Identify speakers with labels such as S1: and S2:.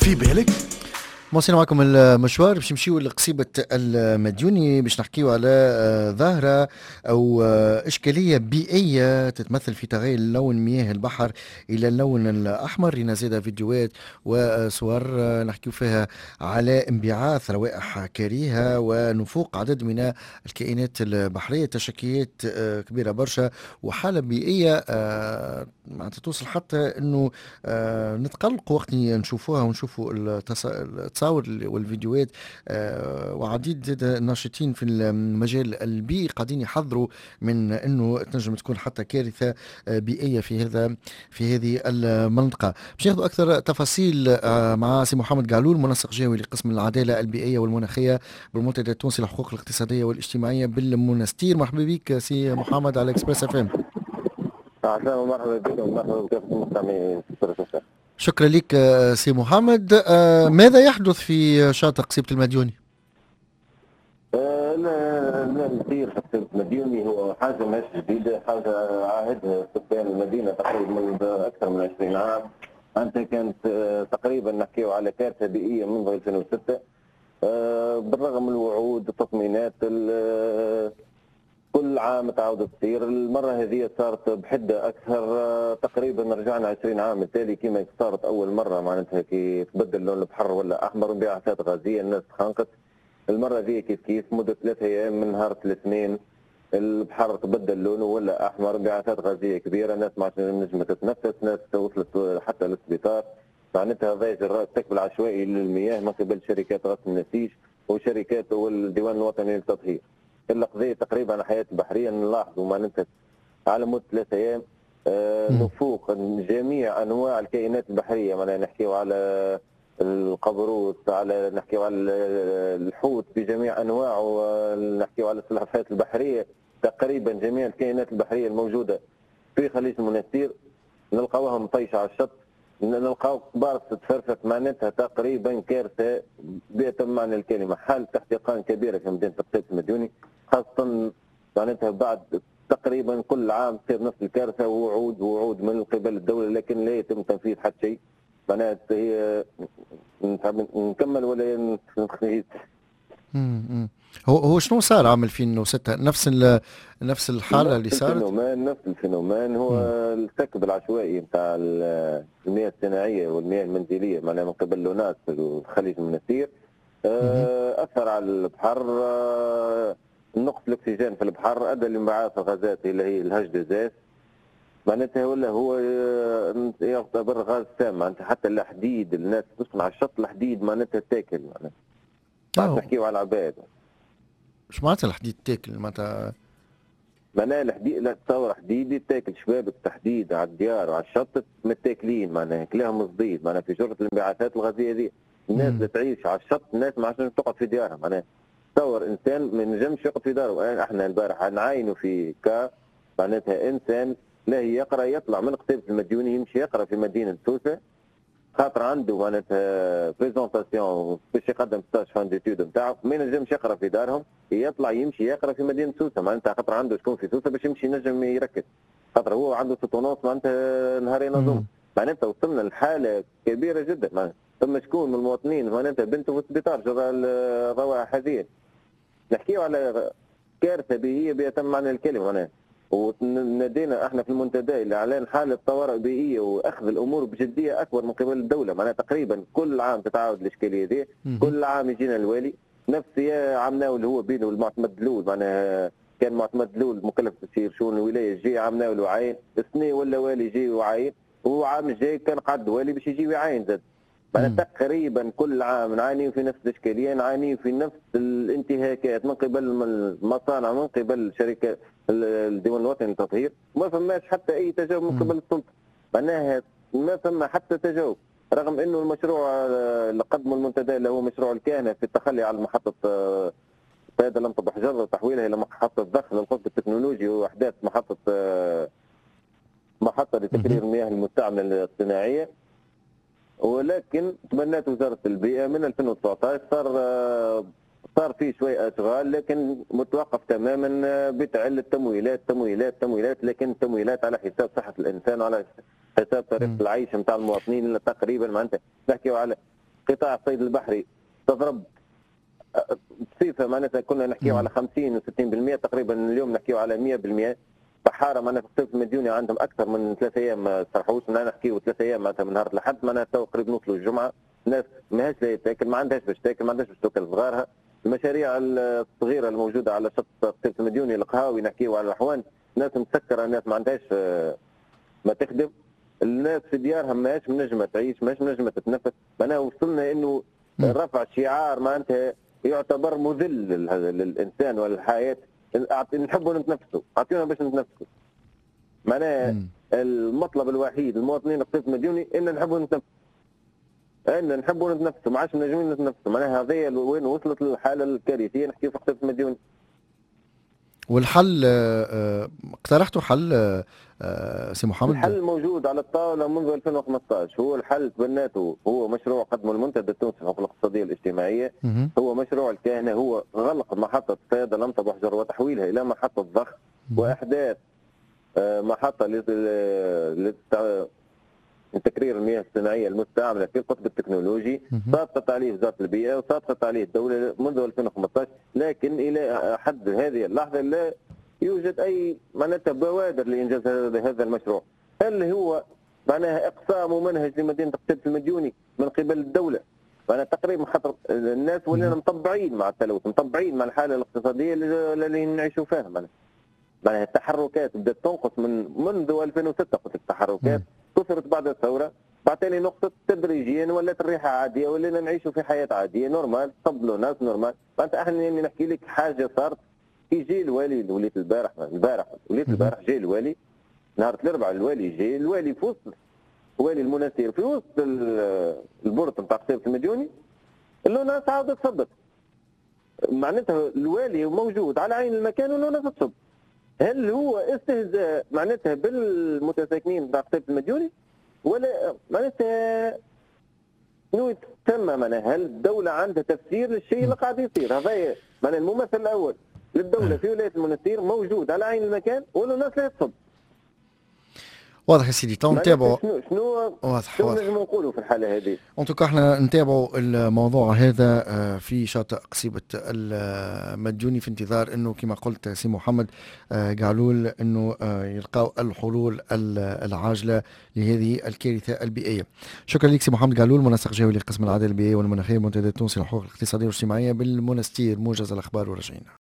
S1: في بالك.
S2: مواصلين معكم المشوار باش نمشيو لقصيبة المديوني باش نحكيو على ظاهرة أو إشكالية بيئية تتمثل في تغير لون مياه البحر إلى اللون الأحمر. لنا زيادة فيديوهات وصور نحكيو فيها على انبعاث روائح كريهة ونفوق عدد من الكائنات البحرية، تشكيات كبيرة برشا وحالة بيئية معناتها توصل حتى أنه نتقلق وقت نشوفوها ونشوفوا التصاور والفيديوهات. وعديد زاد الناشطين في المجال البيئي قاعدين يحذروا من انه تنجم تكون حتى كارثه بيئيه في هذه المنطقه. باش ناخذ اكثر تفاصيل مع سي محمد قعلول، منسق جهوي لقسم العداله البيئيه والمناخيه بالمنتدى التونسي للحقوق الاقتصاديه والاجتماعيه بالمنستير. مرحبا بك سي محمد على اكسبريس اف ام.
S3: اهلا ومرحبا بكم ومرحبا بكافة المستمعين.
S2: شكرا لك سي محمد. ماذا يحدث في شاطئ قصيبة المديوني؟
S3: لا نسير في قصيبة المديوني هو حاجة مش جديدة، حاجة عاهدها سكان المدينة تقريبا من أكثر من 20 عام. أنت كانت تقريبا نحكيو على كارثة بيئية منذ 2006 بالرغم من الوعود التطمينات كل عام تعاود تصير. المرة هذه صارت بحدة أكثر، تقريبا رجعنا 20 عام التالي كما صارت أول مرة معناتها كي تبدل لون البحر ولا أحمر انبعاثات غازية الناس تخنقت. المرة ذي كيف مدة 3 أيام من نهار الاثنين البحر تبدل لونه ولا أحمر، انبعاثات غازية كبيرة، ناس ما نجمت تتنفس، ناس وصلت حتى للسبيطار. معناتها هذا إجراء السكب العشوائي للمياه من قبل شركات غسل النسيج وشركات والديوان الوطني للتطهير. القضية تقريبا حياة البحرية نلاحظوا معناتها على مدة 3 أيام نفوق جميع أنواع الكائنات البحرية. معناها نحكيو على القبروس، على نحكيو على الحوت بجميع أنواعه، نحكيو على السلحفاة البحرية، تقريبا جميع الكائنات البحرية الموجودة في خليج المنستير نلقاوها مطيشة على الشط، نلقاو كبار تفرفت. معناتها تقريبا كارثة بأتم معنى الكلمة، حالة احتقان كبيرة في مدينة قصيبة المديوني، خاصة معناتها بعد تقريبا كل عام تصير نفس الكارثة ووعود من قبل الدولة لكن لا يتم تنفيذ حتى شيء. معناتها هي نكمل ولا نخيط.
S2: هو شنو صار عام 2006؟ نفس الحالة اللي صارت؟
S3: نفس الفينومان هو السكب العشوائي نتاع المياه الصناعية والمياه المنزلية معناها من قبل لوناس في خليج المنستير. أثر على البحر، نقص الأكسجين في البحر أدى لانبعاث الغازات اللي هي الHDS. معناتها ولا هو يعتبر غاز سام. معناتها حتى الحديد الناس تسكن على الشط الحديد معناتها تاكل. معناتها نحكيو على العباد.
S2: اش معناتها الحديد تاكل؟ معناتها
S3: الحديد، لا تصور حديد تاكل شبابك تحديد على الديار وعلى الشط متاكلين، معناها كلاهم صديد. معناها في جرة الانبعاثات الغازية دي الناس اللي تعيش على الشط الناس ما عادش تقعد في ديارها. معناها تصور انسان ما ينجمش يقعد في داره. احنا البارح نعاينوا في معناتها انسان لا يقرا يطلع من قصيبة المديوني يمشي يقرا في مدينة سوسة خاطر عنده معناتها بريزونطاسيون باش يقدم ستاج فان ديتود نتاعو، ما ينجمش يقرا في دارهم، يطلع يمشي يقرا في مدينه سوسه. معناتها خاطر عنده شكون في سوسه باش يمشي ينجم يركز، خاطر هو عنده سوتونوس معناتها نهارين نظم. معناتها وصلنا لحاله كبيره جدا. معناتها ثم شكون من المواطنين معناتها بنته في السبيطار جرى الروائح هذه. نحكيو على كارثه بيئيه بأتم معنى الكلمه. معناتها ونادينا احنا في المنتدى لاعلان حاله طوارئ بيئيه واخذ الامور بجديه اكبر من قبل الدوله. معناها تقريبا كل عام تتعاود الاشكاليه دي، كل عام يجينا الوالي نفس يا عمناو اللي هو بينه والمعتمد دلول. معناها كان معتمد دلول مكلف بتصير شؤون الولايه جي عمناو له عين السنه ولا والي جي وعين، وهو عام الجاي كان قعد والي باش يجي ويعين زاد. معناها تقريبا كل عام نعاني في نفس الاشكاليه، نعاني في نفس الانتهاكات من قبل المصانع من قبل شركات الديوان الوطني للتطهير. ما فماش حتى اي تجاوب من قبل السلطه. معناها ما فما حتى تجاوب، رغم انه المشروع اللي قدمه المنتدى اللي هو مشروع الكهنه في التخلي على محطه سيدة لم تضح جر وتحويلها الى محطه ضخ للقطب التكنولوجي واحداث محطه لتكرير المياه المستعمله الصناعيه. ولكن تبنت وزاره البيئه من 2019 صار في شوي اشغال لكن متوقف تماما بتعل التمويلات لكن التمويلات على حساب صحه الانسان وعلى حساب طريقه العيش نتاع المواطنين. تقريبا معناتها نحكيو على قطاع الصيد البحري تضرب بصفه معناتها كنا نحكيو على 50 و60% تقريبا، اليوم نحكيو على 100%. بحاره معناتها في الصيف المديوني عندهم اكثر من 3 ايام ما صرحوش، نحكيو 3 ايام معناتها من نهار الاحد، معناتها تو قريب نوصلوا الجمعه. الناس ماهيش لا تاكل، ما عندهاش باش تاكل، ما عندهاش باش تاكل صغارها. المشاريع الصغيره الموجوده على شط الصيف المديوني، القهاوي نحكيو على الاحوان، ناس مسكره، الناس ما عندهاش ما تخدم. الناس في ديارها ماهيش منجمه تعيش، ماهيش منجمه تتنفس. معناها وصلنا انه رفع شعار معناتها يعتبر مذل للانسان وللحياه. نحبوا نتنفسوا، اعطينا باش نتنفسوا. معناها المطلب الوحيد المواطنين الصيف المديوني ان نحبوا نتنفسوا، ان نحبوا نتنفسوا، ما عادش نجمين نتنفسوا. معناها هذه وين وصلت الحاله الكارثيه نحكي في الصيف المديوني.
S2: والحل اقترحتوا حل سي محمد؟
S3: الحل موجود على الطاوله منذ 2015. هو الحل تبناته، هو مشروع قدمه المنتدى التونسي للحقوق الاقتصاديه الاجتماعيه. هو مشروع الكهنه، هو غلق محطه صيادة لمطة بحجر وتحويلها الى محطه ضخ، واحداث محطه لتكرير المياه الصناعيه المستعمله في القطب التكنولوجي. صادقت عليه وزاره البيئه وصادقت عليه الدوله منذ 2015، لكن الى حد هذه اللحظه لا يوجد اي معناتها بوادر لانجاز هذا المشروع. هل هو معناها اقسام ومنهج لمدينه قتيبة المديوني من قبل الدوله؟ معناها تقريبا خاطر الناس ولينا مطبعين مع التلوث، مطبعين مع الحاله الاقتصاديه اللي نعيشوا فيها. معناها التحركات بدات تنقص منذ 2006. قلت التحركات كثرت بعد الثوره، بعدين نقطه تدريجيا ولات الريحه عاديه، ولينا نعيشوا في حياه عاديه نورمال، قبلوا ناس نورمال. معناتها احنا نحكي لك حاجه صارت كي جي الوالي، وليت البارح جاي الوالي نهار الاربعاء، الوالي جاي، الوالي في وسط والي المنستير في وسط البورت نتاع قتيبة المديوني، اللي الناس عاودت تصبت. معناتها الوالي موجود على عين المكان والناس تصب. هل هو استهزاء معناتها بالمتساكنين نتاع قتيبة المديوني، ولا معناتها شنو تم؟ معناها هل الدولة عندها تفسير للشيء اللي قاعد يصير؟ هذا معناها الممثل الأول للدولة في ولاية المنستير موجود على عين المكان ولا الناس لا تصب.
S2: واضح يا سيدي. تو نتابعوا
S3: شنو نجموا نقولوا في الحاله هذه.
S2: انتوكا احنا نتابعوا الموضوع هذا في شاطئ قصيبة المديوني في انتظار انه كما قلت سي محمد قالول انه يلقاو الحلول العاجله لهذه الكارثه البيئيه. شكرا لك سي محمد قالول، منسق جوي لقسم العداله البيئيه والمناخيه، المنتدى التونسي للحقوق الاقتصاديه والاجتماعيه بالمنستير. موجز الاخبار ورجعينا.